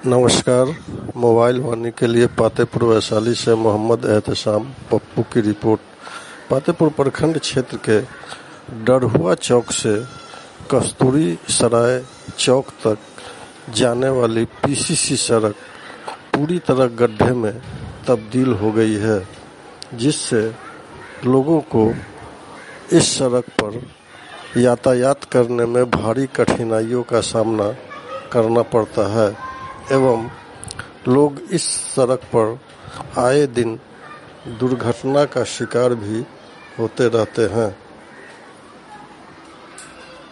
नमस्कार। मोबाइल वाणी के लिए पातेपुर वैशाली से मोहम्मद एहतशाम पप्पू की रिपोर्ट। पातेपुर प्रखंड क्षेत्र के डरहुआ चौक से कस्तूरी सराय चौक तक जाने वाली पीसीसी सड़क पूरी तरह गड्ढे में तब्दील हो गई है, जिससे लोगों को इस सड़क पर यातायात करने में भारी कठिनाइयों का सामना करना पड़ता है एवं लोग इस सड़क पर आए दिन दुर्घटना का शिकार भी होते रहते हैं।